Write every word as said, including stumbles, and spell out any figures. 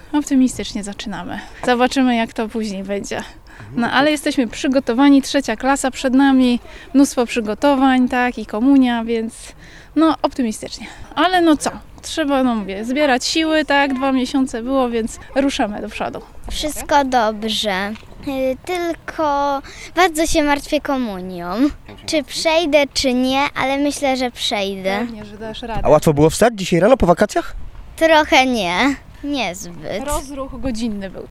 optymistycznie zaczynamy. Zobaczymy, jak to później będzie. No ale jesteśmy przygotowani, trzecia klasa przed nami, mnóstwo przygotowań, tak, i komunia, więc no optymistycznie. Ale no co, trzeba, no mówię, zbierać siły, tak, dwa miesiące było, więc ruszamy do przodu. Wszystko dobrze, y, tylko bardzo się martwię komunią. Czy przejdę, czy nie, ale myślę, że przejdę. Pewnie, że dasz radę. A łatwo było wstać dzisiaj rano po wakacjach? Trochę nie, niezbyt. Rozruch godzinny był,